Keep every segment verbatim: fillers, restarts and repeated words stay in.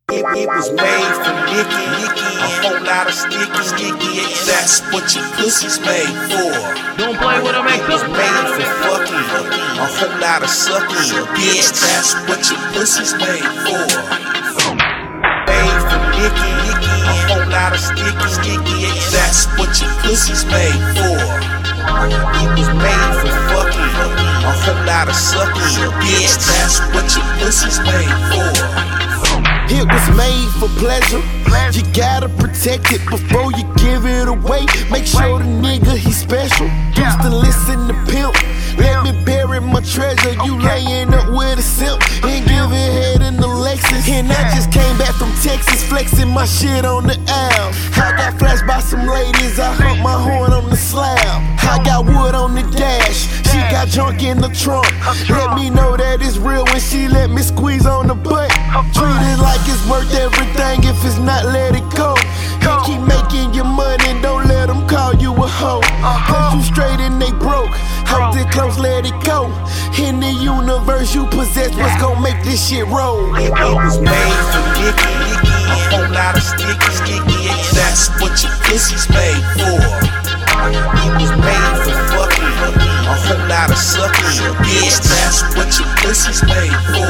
It, it was made for Nicky, Nicky, a whole lot of sticky, sticky. That's what your pussy's made for. Don't play with them, It was made for fucking, a whole lot of sucking. Bitch, that's what your pussy's made for. Made for Nicky, Nicky, a whole lot of sticky, sticky. That's what your pussy's made for. It was made for fucking, a whole lot of sucking. Bitch, that's what your pussy's made for. It was made for pleasure. You gotta protect it before you give it away. Make sure the nigga he's special. Used to listen to Pimp. Let me bury my treasure. You laying up with a simp and giving head in the Lexus. And I just came back from Texas, flexing my shit on the L. I got flashed by some ladies. I humped my horn on the slab. I got wood on the dash. She got junk in the trunk. Let me know that it's real when she let me squeeze on the butt. Treat it like it's worth everything. If it's not, let it go. And keep making your money. Don't let them call you a hoe. Cause you straight and they broke. Hold it close, let it go. In the universe you possess, what's gon' make this shit roll? It, it was made for Nicky, Nicky, a whole lot of sticky, sticky. That's what your pussy's made for. It was made for fucking, a whole lot of sucking. Bitch, that's what your pussy's made for.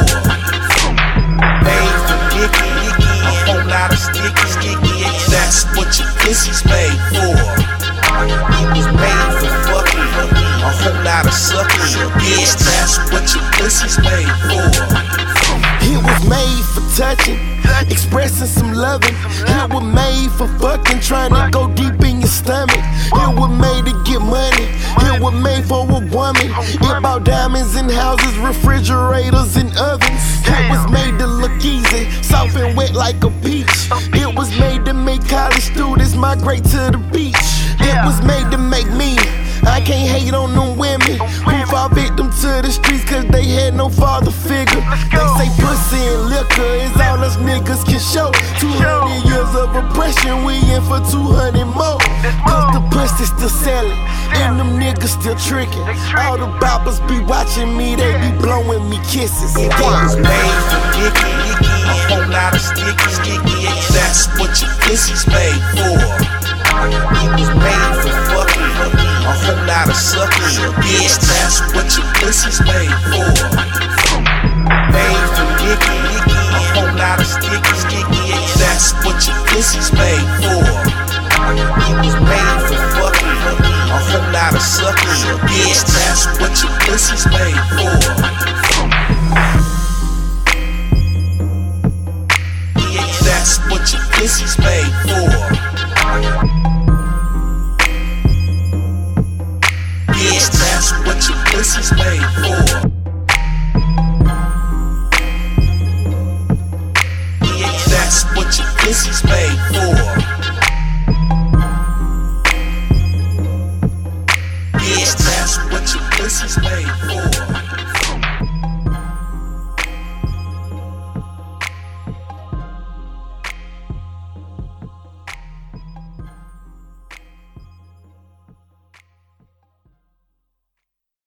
Made for Nicky, Nicky, a whole lot of sticky, sticky. That's what your pussy's made for. It was made for fucking, a whole lot of sucking. Bitch, that's what your pussy's made for. It was made for touching, expressing some loving. It was made for fucking, trying to go deep in your stomach. It was made to get money. It was made for a woman. It bought diamonds in houses, refrigerators and ovens. It was made to look easy, soft and wet like a peach. It was made to make college students migrate to the beach. It was made to make me. I can't hate on them women who fall victim to the streets cause they had no father figure. They say pussy and liquor is all us niggas can show. two hundred years of oppression, we in for two hundred more. Cause the pussy still selling and them niggas still tricking. All the boppers be watching me, they be blowing me kisses. It was made for Nicky, Nicky, a whole lot of sticky, sticky. That's what your pussy's made for. It was made for fucking, a whole lot of sucking. Bitch, that's what your pussy's made for. Made for Nicky, Nicky, a whole lot of sticky, sticky. That's what your pussy's made for. It was made for fucking, a whole lot of sucking. Bitch, that's what your pussy's made for. That's what your pussy's made for. Bitch, that's what your pussy's made for.